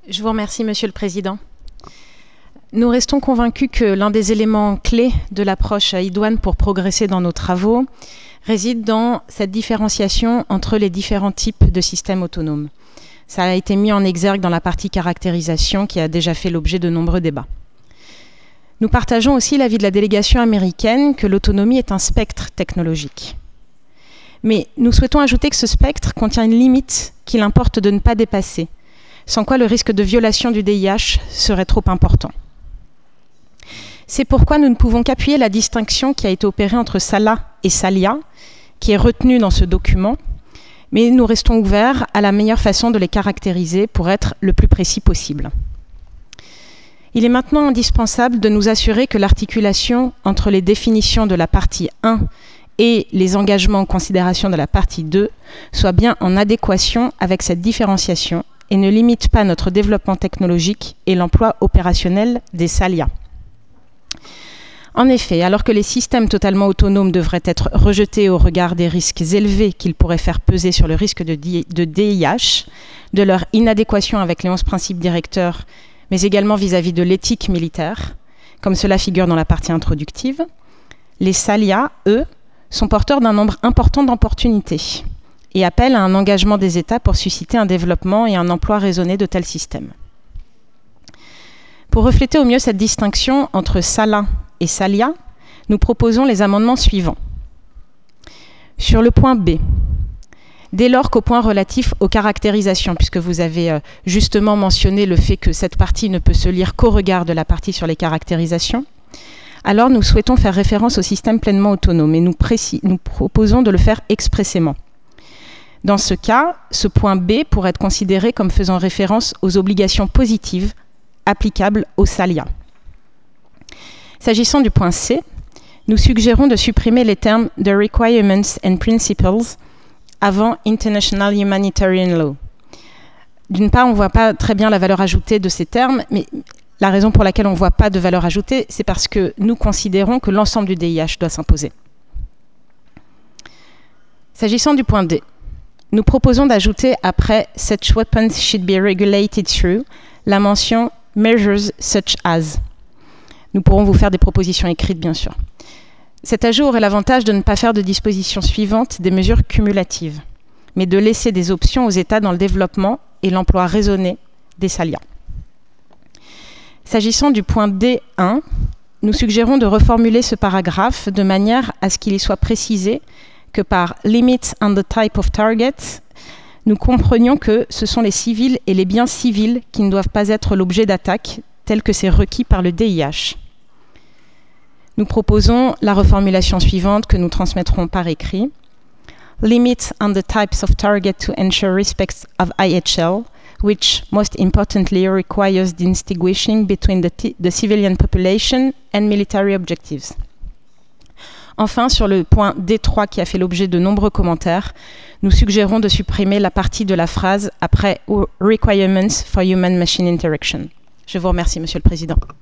Je vous remercie, Monsieur le Président. Nous restons convaincus que l'un des éléments clés de l'approche idoine pour progresser dans nos travaux réside dans cette différenciation entre les différents types de systèmes autonomes. Ça a été mis en exergue dans la partie caractérisation qui a déjà fait l'objet de nombreux débats. Nous partageons aussi l'avis de la délégation américaine que l'autonomie est un spectre technologique. Mais nous souhaitons ajouter que ce spectre contient une limite qu'il importe de ne pas dépasser, sans quoi le risque de violation du DIH serait trop important. C'est pourquoi nous ne pouvons qu'appuyer la distinction qui a été opérée entre SALA et SALIA, qui est retenue dans ce document, mais nous restons ouverts à la meilleure façon de les caractériser pour être le plus précis possible. Il est maintenant indispensable de nous assurer que l'articulation entre les définitions de la partie 1 et les engagements en considération de la partie 2 soit bien en adéquation avec cette différenciation et ne limite pas notre développement technologique et l'emploi opérationnel des SALIA. En effet, alors que les systèmes totalement autonomes devraient être rejetés au regard des risques élevés qu'ils pourraient faire peser sur le risque de DIH, de leur inadéquation avec les 11 principes directeurs, mais également vis-à-vis de l'éthique militaire, comme cela figure dans la partie introductive, les SALIA, eux, sont porteurs d'un nombre important d'opportunités et appellent à un engagement des États pour susciter un développement et un emploi raisonné de tels systèmes. Pour refléter au mieux cette distinction entre SALA et SALIA, nous proposons les amendements suivants. Sur le point B, dès lors qu'au point relatif aux caractérisations, puisque vous avez justement mentionné le fait que cette partie ne peut se lire qu'au regard de la partie sur les caractérisations, alors nous souhaitons faire référence au système pleinement autonome et nous proposons de le faire expressément. Dans ce cas, ce point B pourrait être considéré comme faisant référence aux obligations positives applicables au SALIA. S'agissant du point C, nous suggérons de supprimer les termes « the requirements and principles » avant « international humanitarian law ». D'une part, on ne voit pas très bien la valeur ajoutée de ces termes, mais la raison pour laquelle on ne voit pas de valeur ajoutée, c'est parce que nous considérons que l'ensemble du DIH doit s'imposer. S'agissant du point D, nous proposons d'ajouter après « such weapons should be regulated through » la mention « measures such as ». Nous pourrons vous faire des propositions écrites, bien sûr. Cet ajout aurait l'avantage de ne pas faire de dispositions suivantes des mesures cumulatives, mais de laisser des options aux États dans le développement et l'emploi raisonné des SALIA. S'agissant du point D1, nous suggérons de reformuler ce paragraphe de manière à ce qu'il y soit précisé que par « limits on the type of target », nous comprenions que ce sont les civils et les biens civils qui ne doivent pas être l'objet d'attaques tels que c'est requis par le DIH. Nous proposons la reformulation suivante que nous transmettrons par écrit. Limits on the types of target to ensure respect of IHL, which most importantly requires distinguishing between the civilian population and military objectives. Enfin, sur le point D3 qui a fait l'objet de nombreux commentaires, nous suggérons de supprimer la partie de la phrase après « requirements for human-machine interaction ». Je vous remercie, Monsieur le Président.